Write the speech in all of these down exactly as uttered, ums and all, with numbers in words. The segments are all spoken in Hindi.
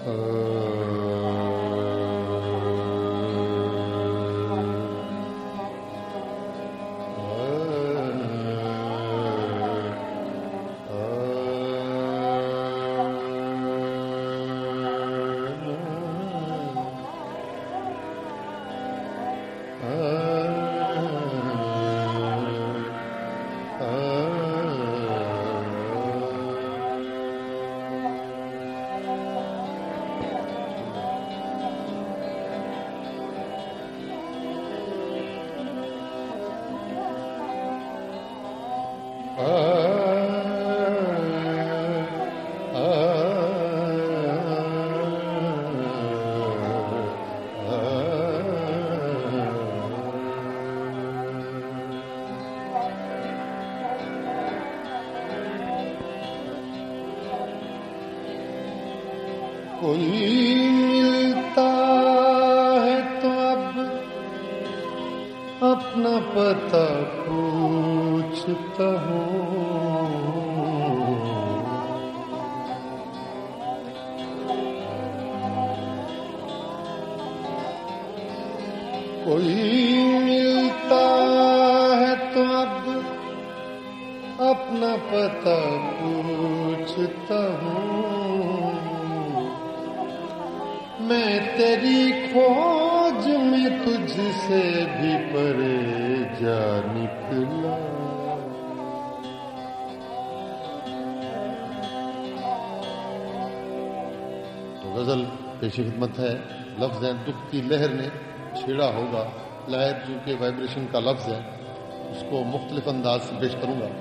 खिदमत है। लफ्ज है दुख की लहर ने छेड़ा होगा। लहर जो कि वाइब्रेशन का लफ्ज है, उसको मुख्तलिफ अंदाज से पेश करूंगा।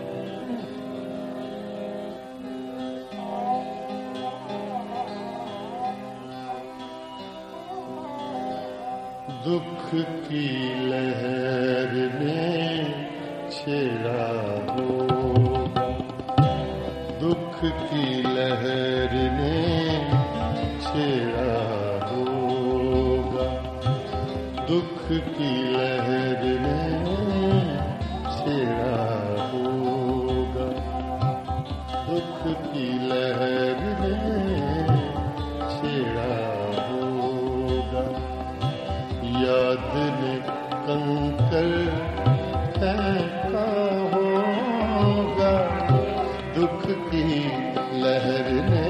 दुख की लहर ने छेड़ा होगा, दुख की लहर ने छेड़ा होगा, दुख की लहर ने छेड़ा होगा, दुख की लहर ने छेड़ा होगा। याद ने कंकर फेंका होगा, दुख की लहर ने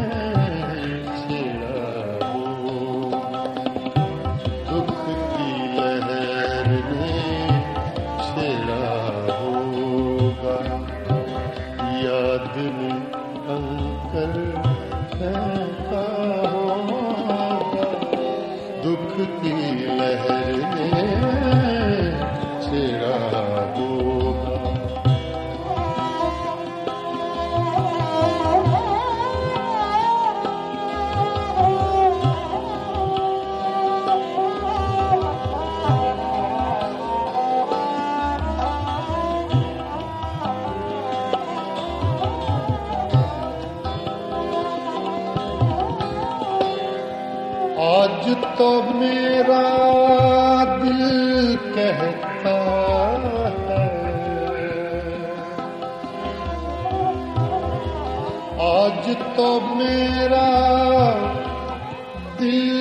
दुख की लहर ने छेड़ा होगा। आज तो मेरा दिल कहता है, आज तो मेरा दिल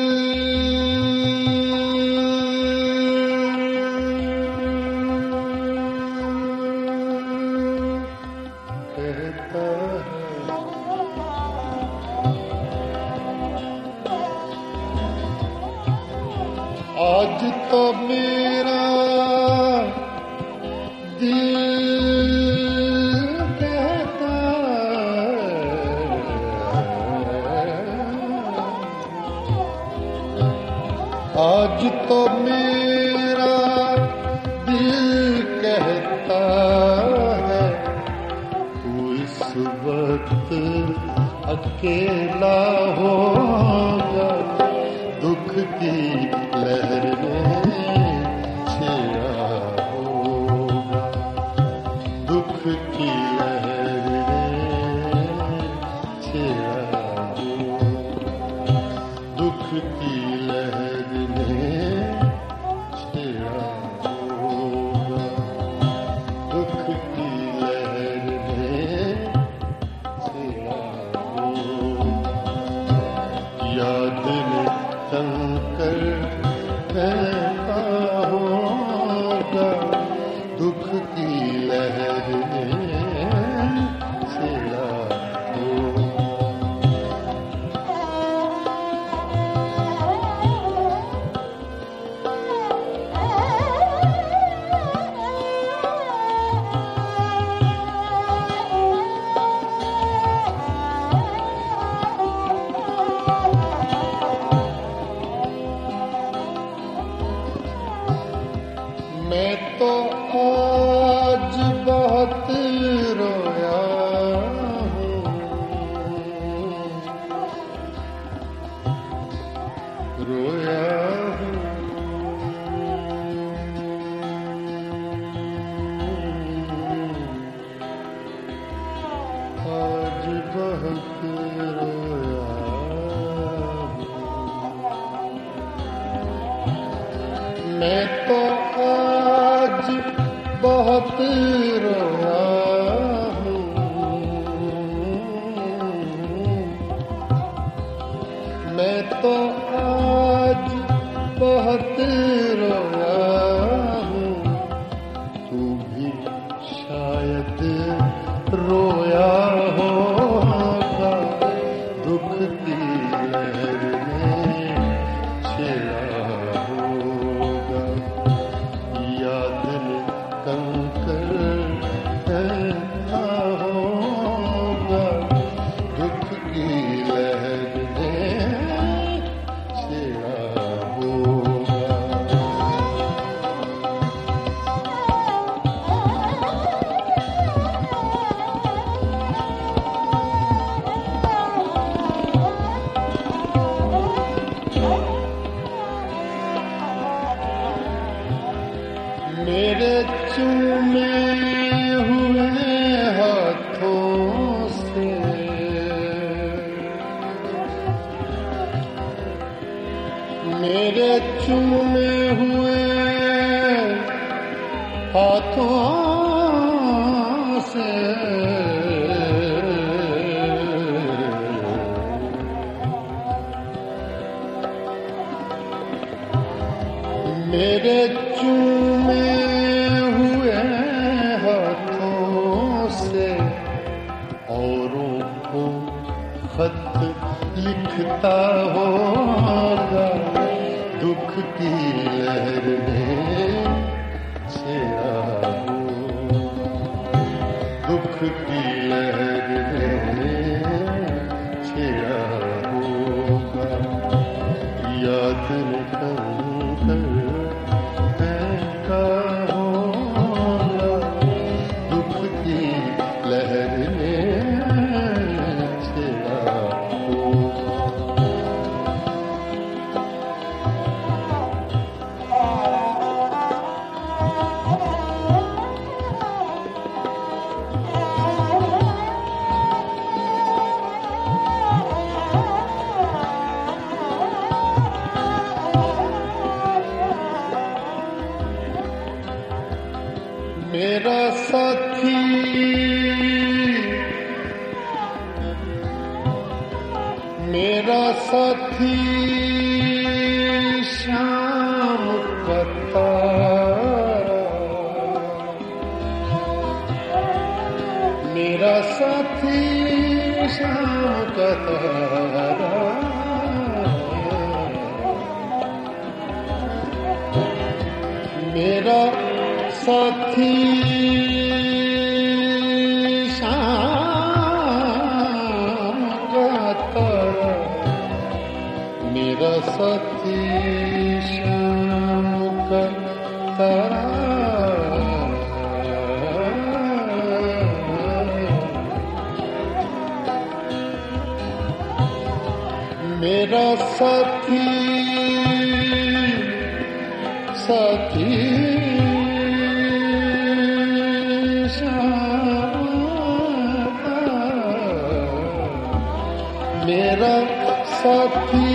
कहता है, आज तो मेरा दिल कहता है, आज तो मेरा दिल कहता है, तू इस वक्त अकेला होगा, दुख की लहर ने छेड़ा होगा, दुख की लहर ने छेड़ा होगा, दुख की लहर ने छेड़ा होगा, दुख की लहर ने छेड़ा होगा। याद में कंकर फेंका होगा, दुख की लहर ने छेड़ा होगा। मैं तो आज बहुत रोया हूँ, रोया हूँ। आज बहुत रोया हूँ। मैं तो आज बहुत रोया हूँ, मैं तो आज बहुत रोया हूँ। तू भी शायद रोया होगा, दुख की लहर में छेड़ा होगा। याद में कंकर फेंका होगा, दुख की लहर में छेड़ा होगा। मेरे चूमे हुए हाथों से मेरे चूमे हुए हाथों से मेरे चूमे हुए हाथों से औरों को खत लिखता होगा, दुख की लहर में छेड़ा होगा, दुख की लहर में छेड़ा होगा। याद में कंकर फेंका होगा, दुख की लहर में छेड़ा होगा। मेरा साथी मेरा साथी शाम का तारा, मेरा साथी शाम का तारा, मेरा साथी शाम का तारा, मेरा साथी शाम का तारा। मेरा साथी साथी मेरा साथी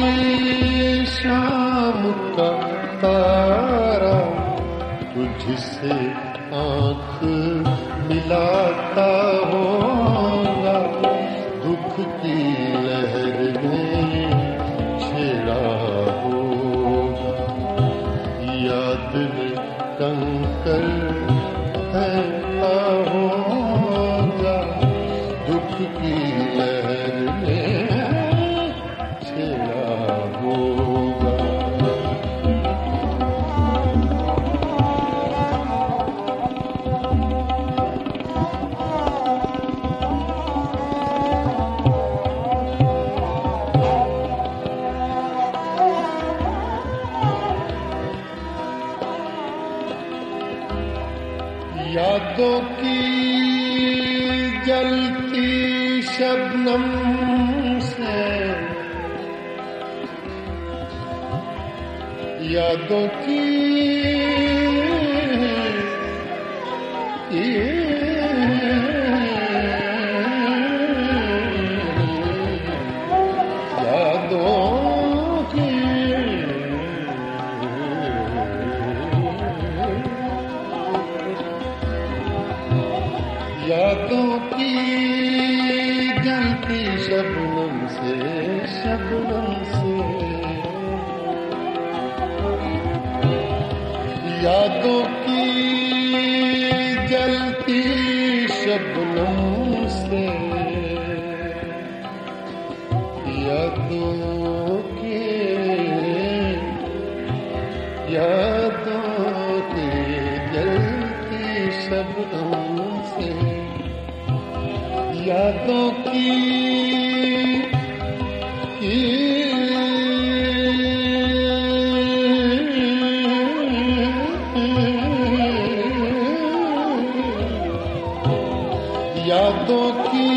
शाम का तारा, तुझसे आँख मिलाता होगा, दुख की लहर में यादों की यादों की जलती शबनम से शबनम से यादों की जलती शबनम से यादों की यादों की जलती शबनम से यादों की यादों की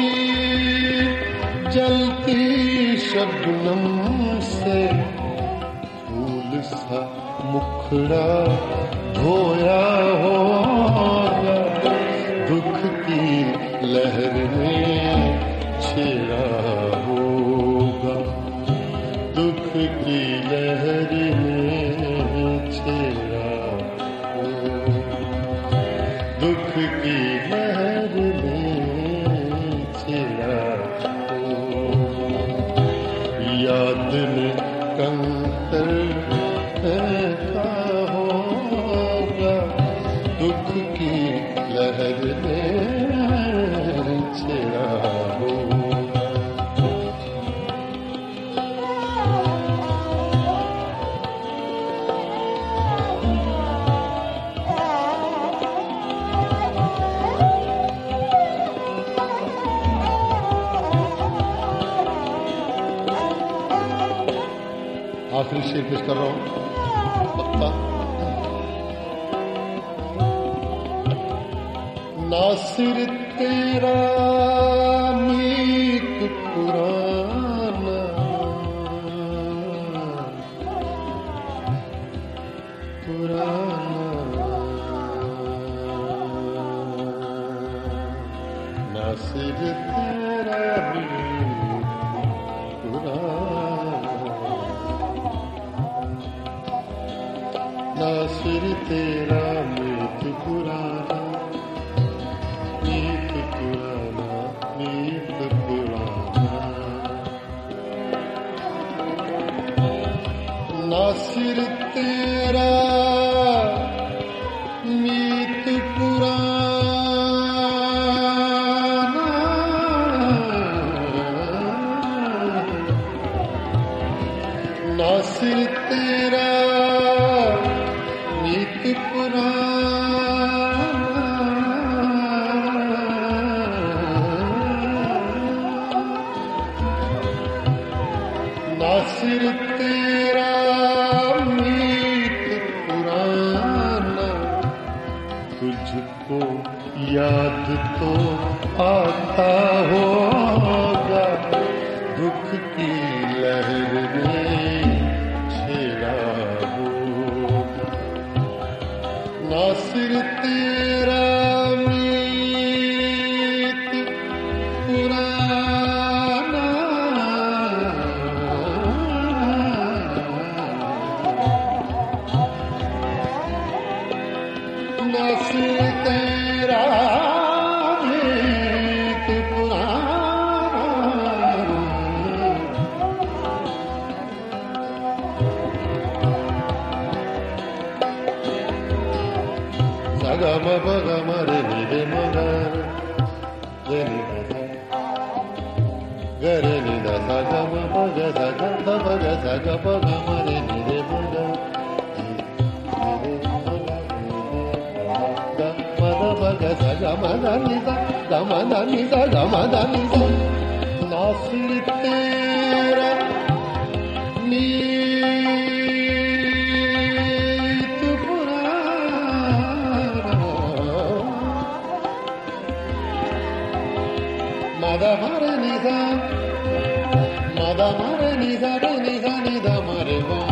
जलती शबनम से फूल सा मुखड़ा धोया होगा दुख की लहर में छेड़ा होगा दुख की लहर में छेड़ा होगा दुख की लहर में छेड़ा होगा याद में कंकर का होगा दुख की लहर में छेड़ा होगा आखिरी शेर पेश कर रहा हूं पक्का नासिर तेरा मीत पुराना पुराना नासिर तेरा मीत पुराना नासिर तेरा मीत पुराना मीत पुराना मीत पुराना नासिर तेरा मीत पुराना नासिर तेरा मीत पुराना नासिर तेरा मीत पुराना तुझको याद तो आता होगा दुख की लहर में छेड़ा होगा नासिर तेरा मीत पुराना नासिर तेरा मीत पुराना saga ma pa ga ma re ni re ma ga re ni da sa ga re ni da sa ga ma pa ga sa ga da pa ga sa ga pa ga ma re ni re ma ga ga ma da pa ga sa ga ma da ni sa ga ma da ni sa ga ma da ni sa Nasir तेरा मीत पुराना मादा मारे निदा मादा मारे निदा रे निदा निदा मारे